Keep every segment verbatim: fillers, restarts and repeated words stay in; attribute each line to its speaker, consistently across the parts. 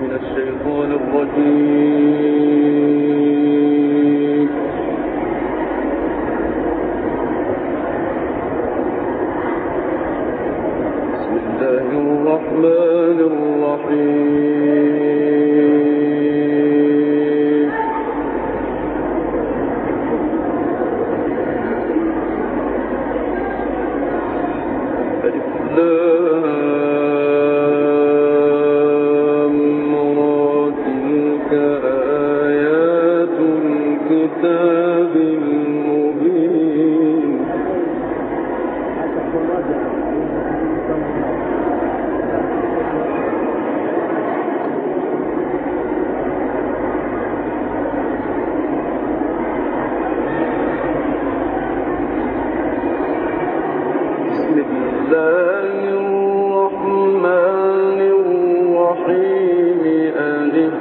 Speaker 1: من الشيطان الرجيم. بسم الله الرحمن الرحيم. ألف لام را تلك آيات الكتاب المبين. بسم الله الرحمن الرحيم. ألف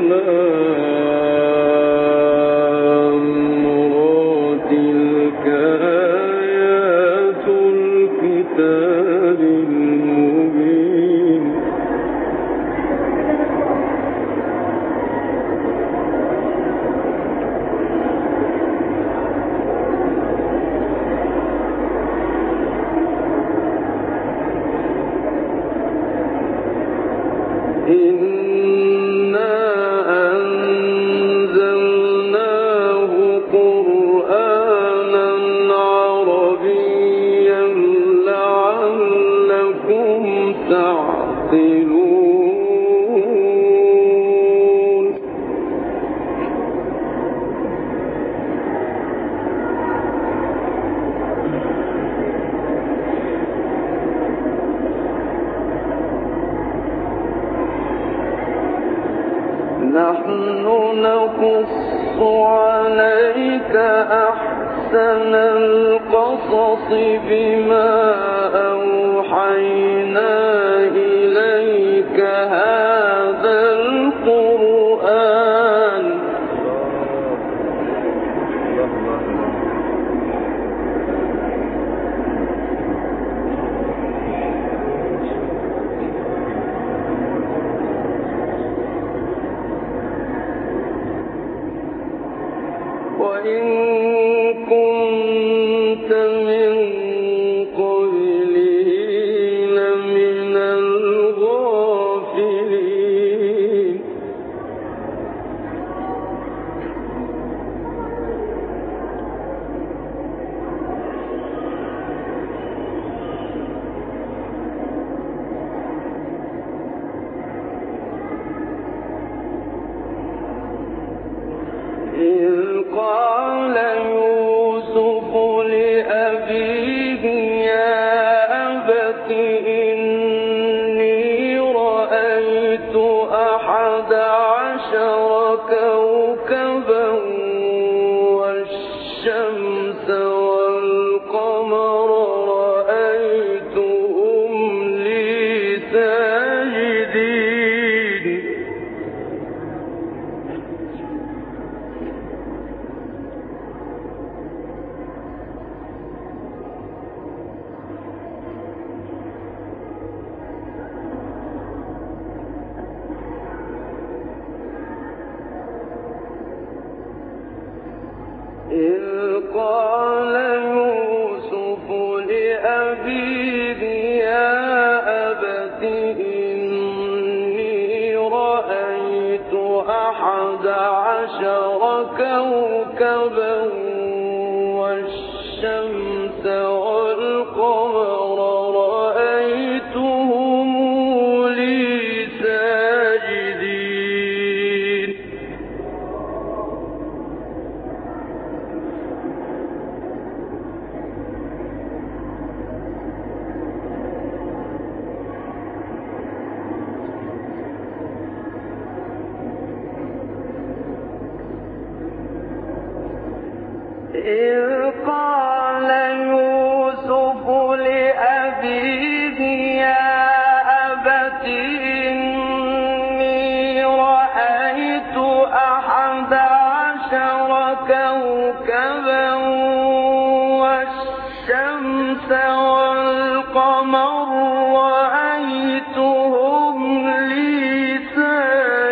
Speaker 1: لام را تلك آيات الكتاب المبين. إنا أنزلناه قرآنا عربيا لعلكم تعقلون. نحن نقص عليك أحسن القصص بما أوحينا إليك هذا القرآن. وإن كنت من قبله لمن الغافلين. إذ قال يوسف لأبيه يا أبت إني رأيت أحد عشر كوكبا والشمس والقمر رأيتهم لي ساجدين. إذ قال يوسف لأبيه يا أبت إني رأيت أحد عشر كوكبا والشمس والقمر رأيتهم لي ساجدين. إذ قال يوسف لأبيه يا أبت إني رأيت أحد عشر كوكبا والشمس والقمر رأيتهم لي ساجدين.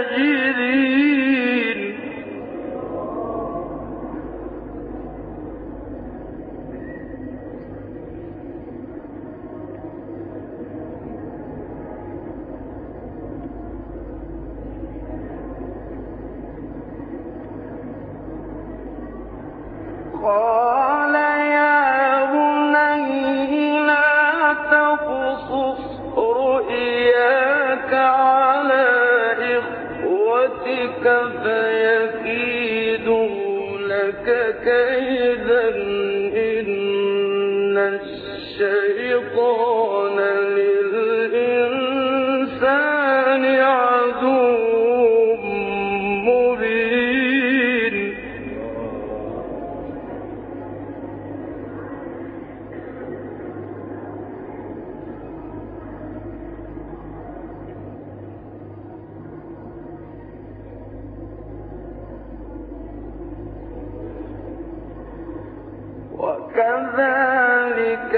Speaker 1: بك فيكيدوا لك كيدا إن الشيطان للإنسان عدو مبين. وكذلك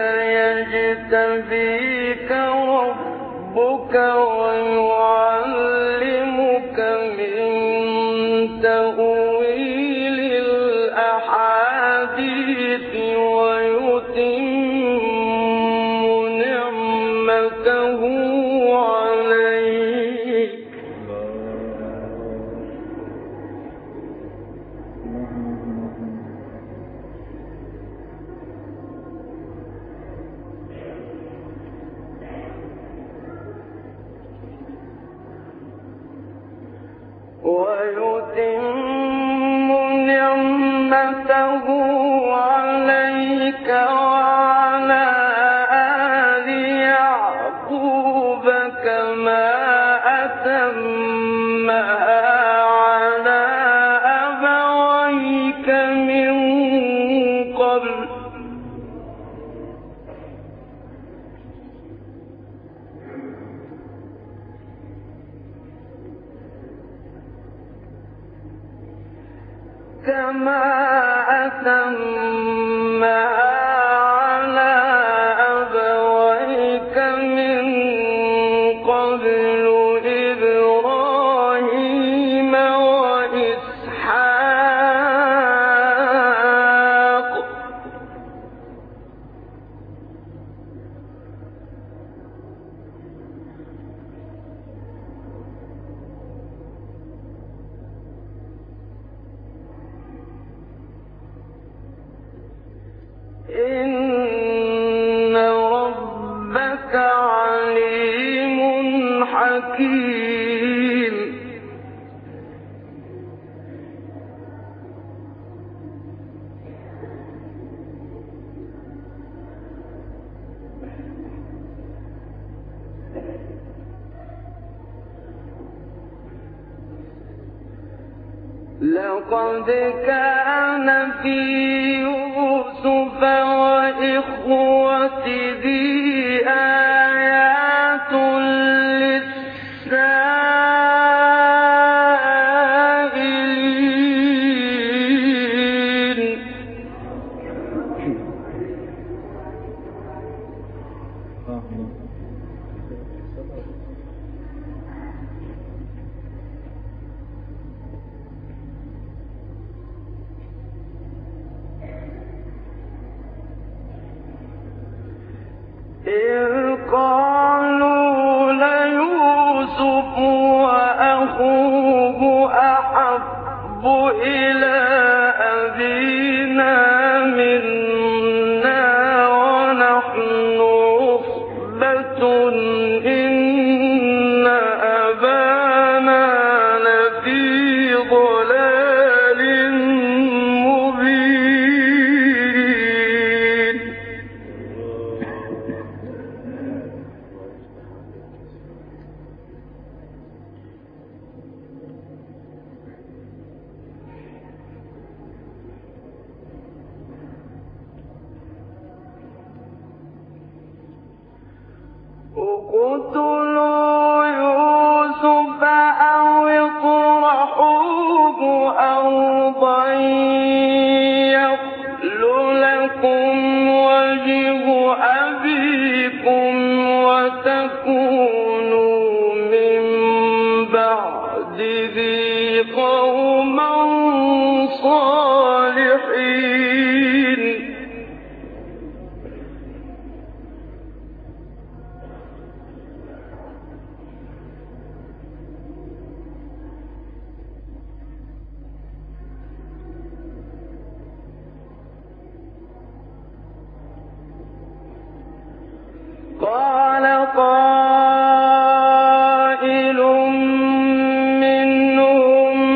Speaker 1: يجتبيك ربك ويعلمك من تأويل الأحاديث ويتم نعمته عليك ويتم نعمته عليك وعلى آل يعقوب كما أتمها على أبويك من قبل كما أتمها على أبويك من قبل إبراهيم وإسحاق إن ربك عليم حكيم. لقد كان في يوسف وإخوته آيات للسائلين. إذ قالوا ليوسف وأخوه أحب إلى أبينا منا ونحن عصبة إن أبانا لفي ضلال مبين. اقتلوا يوسف أو اطرحوه أرضا يخل لكم وجه أبيكم وتكونوا من بعده قوما صالحين. قال قائل منهم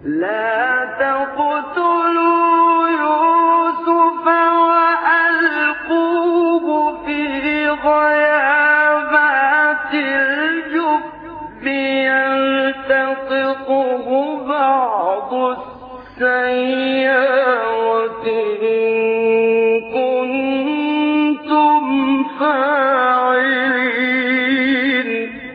Speaker 1: لا تقتلوا يوسف وألقوه في غيابات الجب يلتقطه بعض السيارة إن كنتم فاعلين.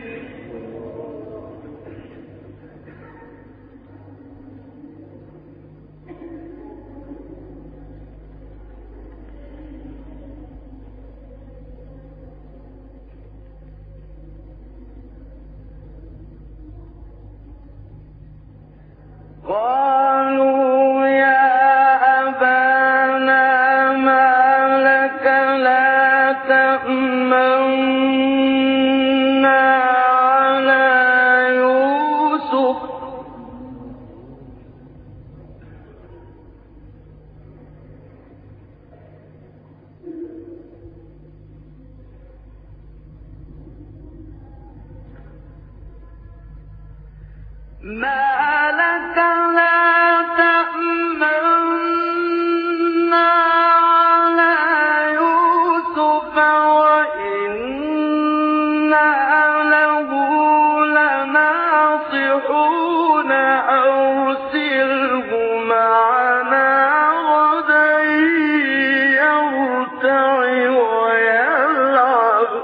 Speaker 1: قالوا يا أبانا ما لك لا تأمنا على يوسف ما لك لا تأمنا على يوسف وإنا له لناصحون أرسله معنا غدا يرتع ويلعب.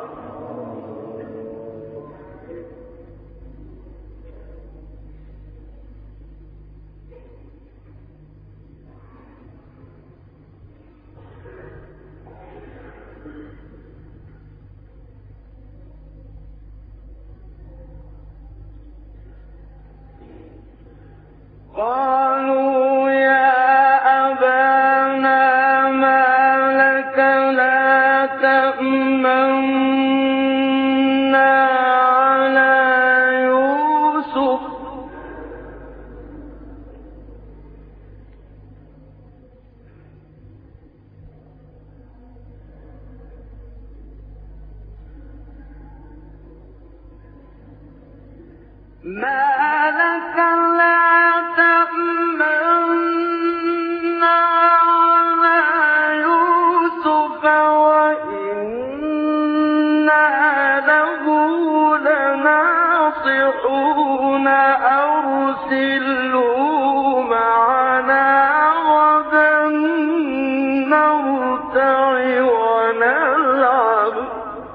Speaker 1: قالوا يا أبانا ما لك لا تأمنا على يوسف ما لك لا تأمنا على يوسف وإنا له لناصحون أرسله معنا غدا نرتع ونلعب.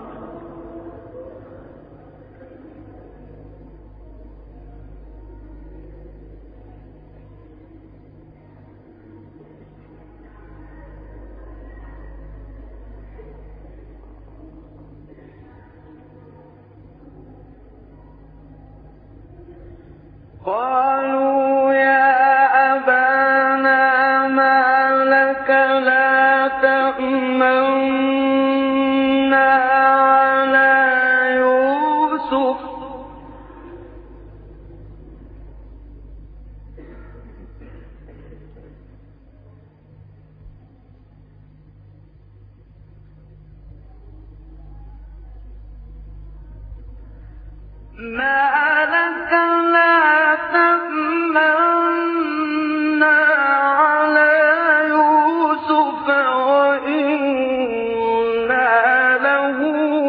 Speaker 1: قالوا يا أبانا ما لك لا تأمنا على يوسف ما لك لا تأمنا على يوسف وإنا له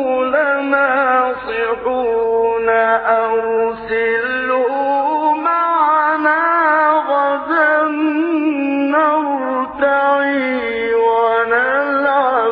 Speaker 1: لناصحون أرسله معنا غدا نرتع ونلعب.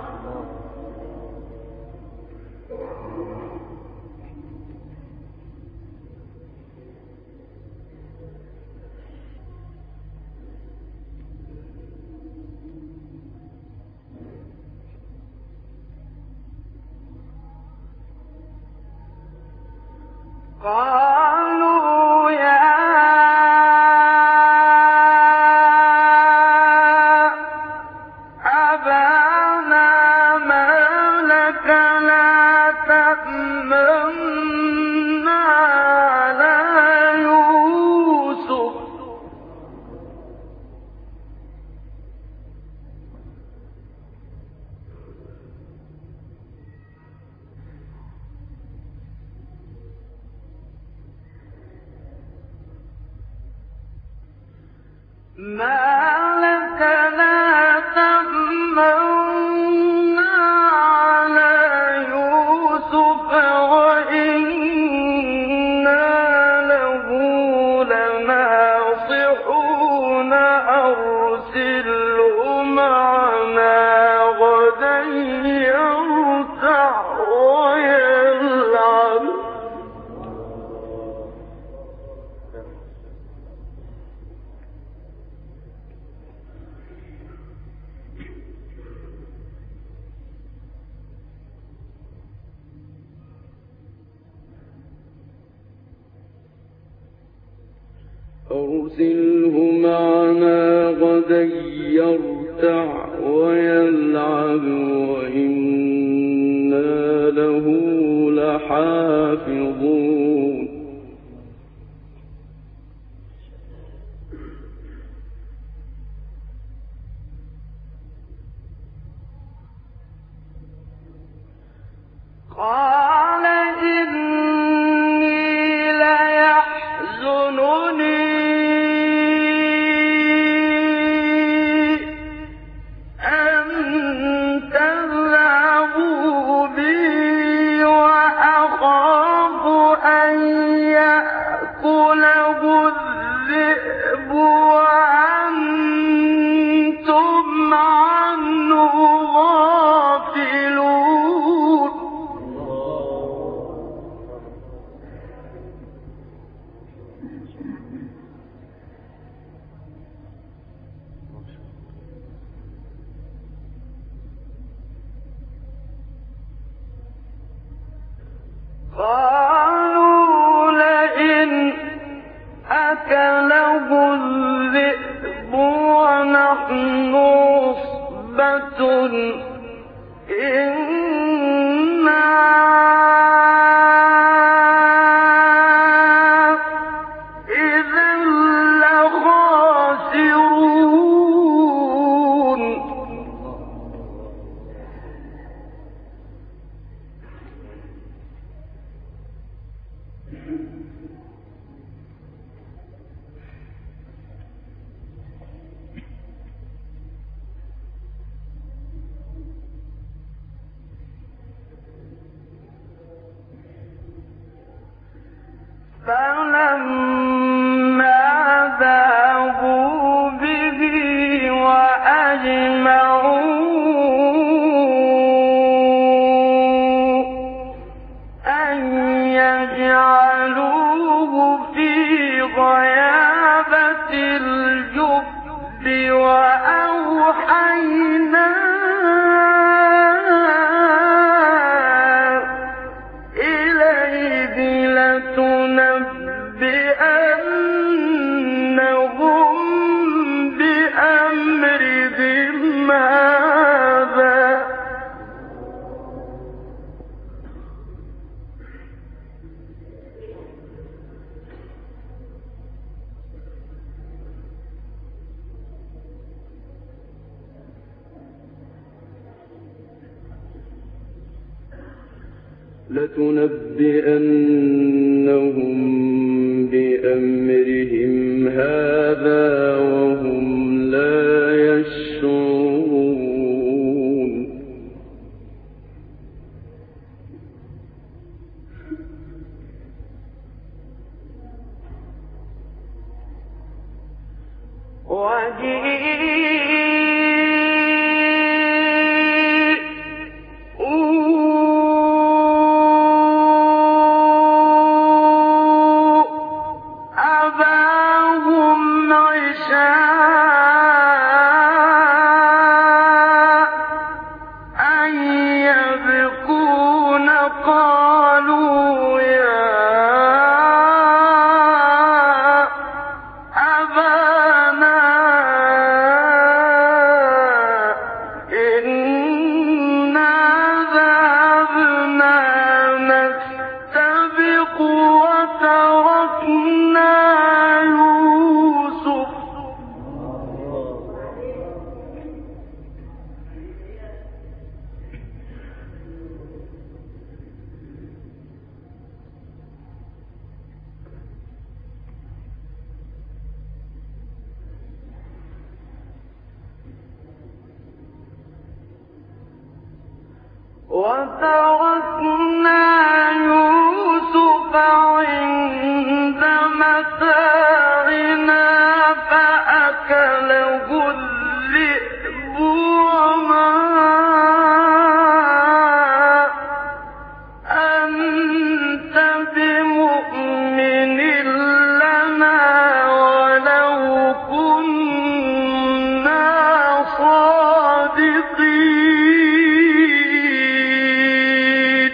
Speaker 1: قالوا يا أبانا ما لك لا تأمنا على يوسف
Speaker 2: أرسله معنا غدا يرتع ويلعب وإنا له لحافظون
Speaker 1: قال إني ليحزنني أن تذهبوا بي وأخاف أن يأكله الذئب وأنتم عنه غافلون. قالوا لئن أكله الذئب ونحن عصبة إنا إذا لخاسرون. فلما ذهبوا به وأجمعوا أن يجعلوه في غيابة الجب وأوحينا إليه لتنبئنهم بأمرهم هذا.
Speaker 2: لتنبئنهم بأمرهم هذا وهم لا يشعرون. أباهم عشاء أن يبكون قالوا يا أبانا إنا ذهبنا نستبق وتركنا يوسف. وتركنا يوسف عند متاعنا فأكله الذئب وما أنت بمؤمن لنا ولو كنا صادقين.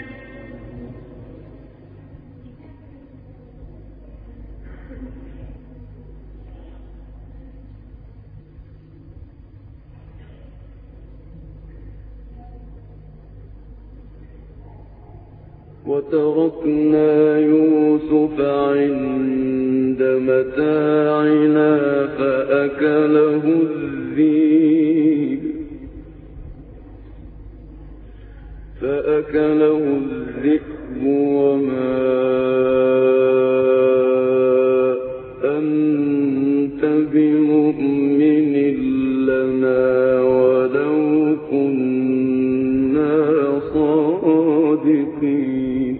Speaker 3: وتركنا يوسف عند متاعنا فأكله الذئب فأكله الذئب وما أنت بمؤمن لنا ولو كنا صادقين.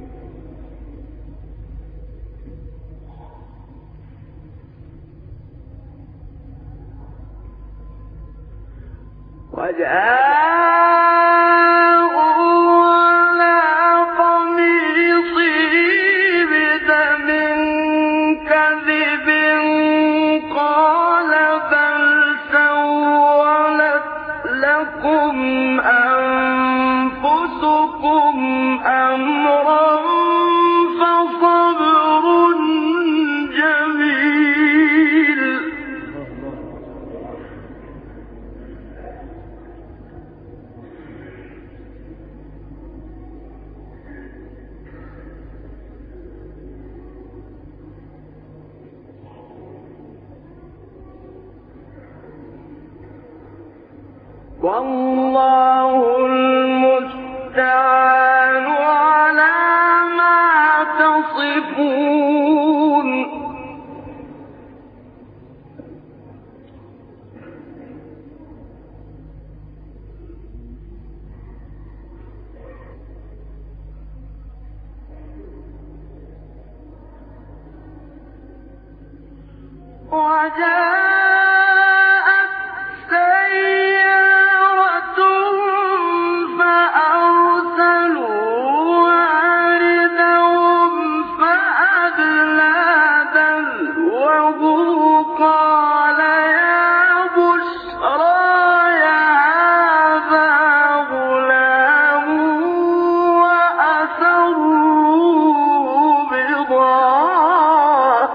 Speaker 2: وجاءوا على قميصه بدم كذب قال بل سولت لكم أنفسكم أمرا فصبر جميل. والله المستعان على ما تصفون. وجاءت سيارة فأرسلوا واردهم فأدلى دلوه قال يا بشرى هذا غلام وأسروه بضاعة.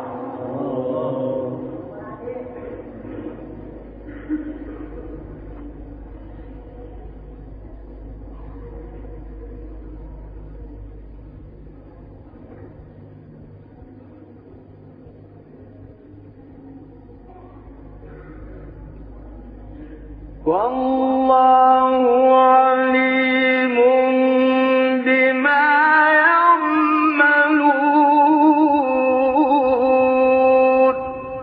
Speaker 2: والله عليم بما يعملون.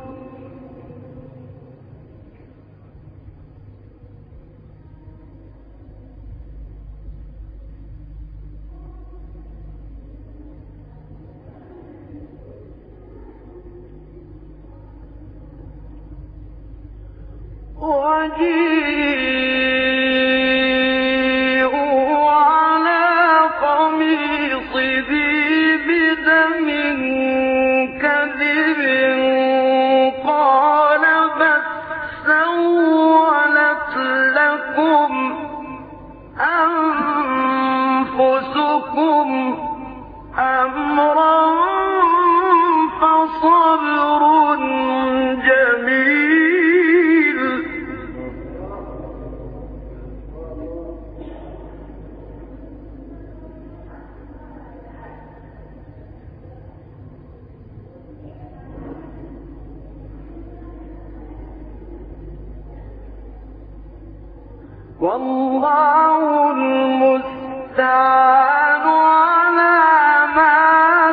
Speaker 2: وجيءوا على قميصه بدم كذب قال بل سولت لكم أنفسكم أمرا فصبر جميل. والله المستعان على ما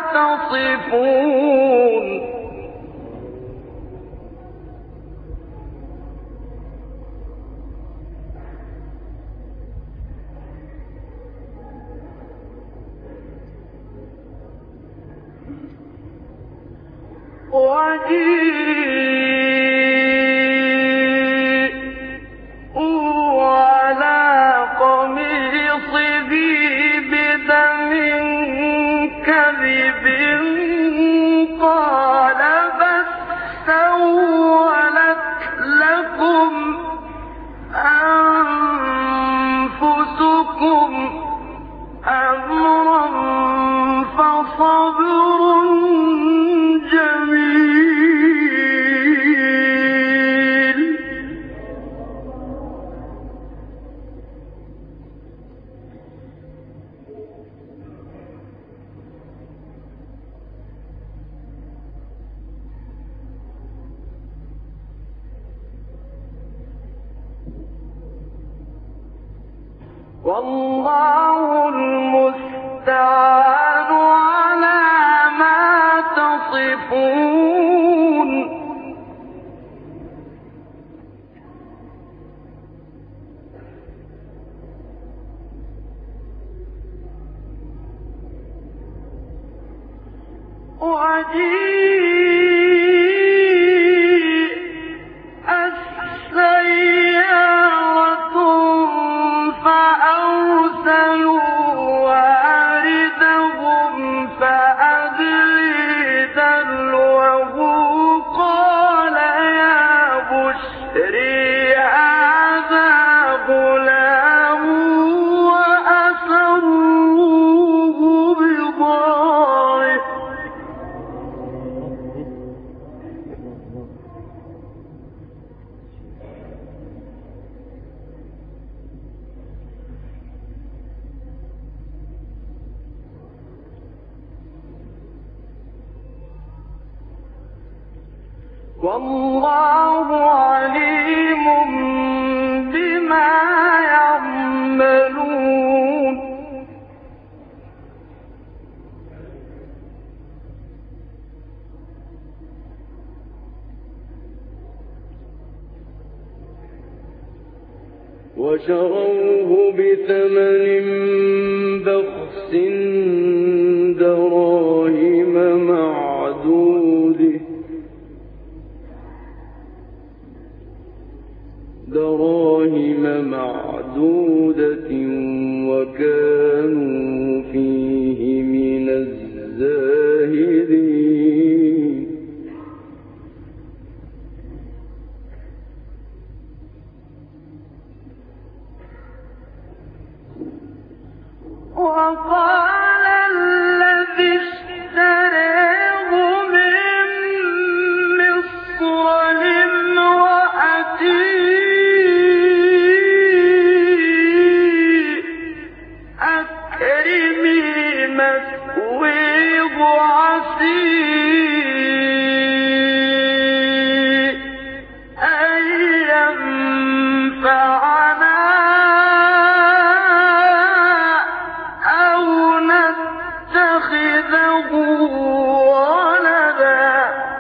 Speaker 2: تصفون. وجيءوا على قميصه بدم كذب قال بل سولت لكم أنفسكم أمرا فصبر جميل. والله المستعان على ما تصفون. وجيء السيارة فأرسلوا واردهم فأدلي دلوه قال يا بشري هذا غلام وأسروه بضاعة والله عليم بما يعملون.
Speaker 3: وشروه بثمن بخس دراهم معدودة دراهم معدودة وكانوا فيه من الزاهدين.
Speaker 2: وقال الذي اشتريه من مصر لامرأته أكرمي مثواه عسى أن ينفعنا أو نتخذه ولدا.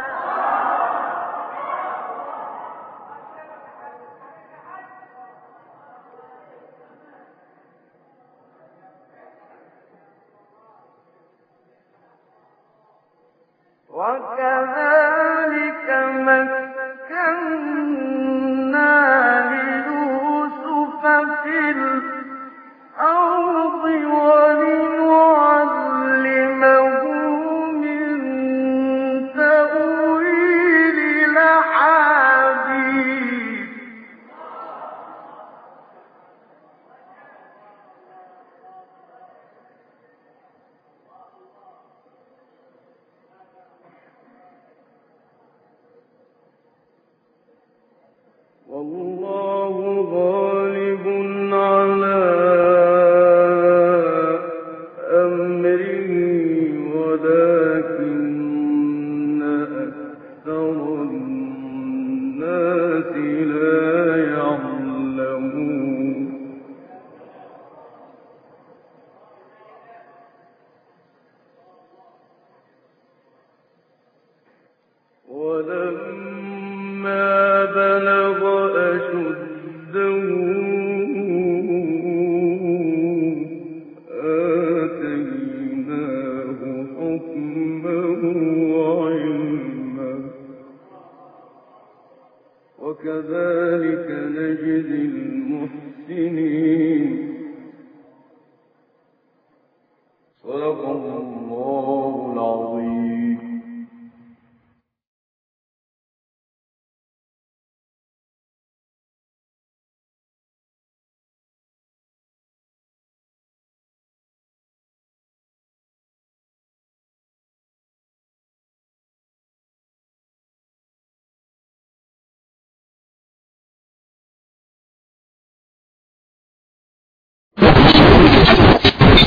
Speaker 2: وكذلك مكنا ليوسف في الأرض ولنعلمه من تأويل الأحاديث.
Speaker 3: نجزي المحسنين